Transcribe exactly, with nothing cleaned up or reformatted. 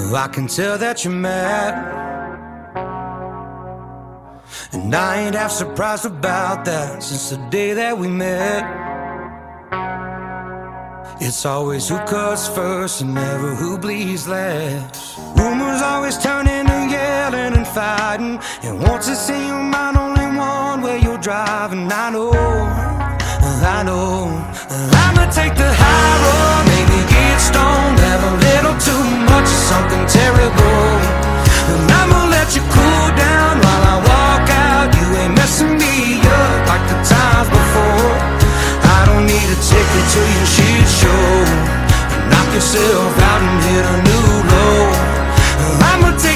I can tell that you're mad, and I ain't half surprised about that. Since the day that we met, it's always who cuts first and never who bleeds last. Rumors always turn into yelling and fighting, and once it's in your mind, only one way you're driving. I know, I know, I'ma take the high road, maybe get stoned, have a little too much of something terrible, and I'ma let you cool down while I walk out. You ain't messing me up like the times before. I don't need a ticket to your shit show. Knock yourself out and hit a new low. I'ma take